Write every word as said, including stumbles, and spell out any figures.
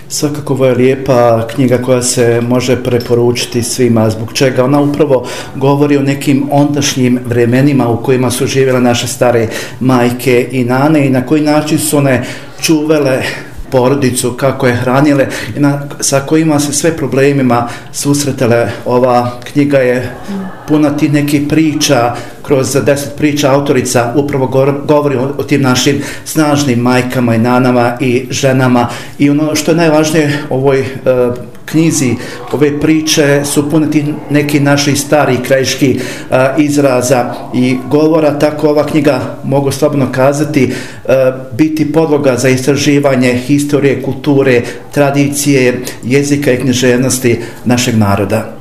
Svakako ovo je lijepa knjiga koja se može preporučiti svima. Zbog čega? Ona upravo govori o nekim ondašnjim vremenima u kojima su živjele naše stare majke i nane i na koji način su one čuvale porodicu, kako je hranile i na, sa kojima se sve problemima susretale. Ova knjiga je puna tih nekih priča, kroz deset priča autorica upravo govori o, o tim našim snažnim majkama i nanama i ženama i ono što je najvažnije u ovoj uh, knjizi, ove priče su pune tih neki naših starih krajiških uh, izraza i govora, tako ova knjiga, mogu slobodno kazati, uh, biti podloga za istraživanje historije, kulture, tradicije, jezika i književnosti našeg naroda.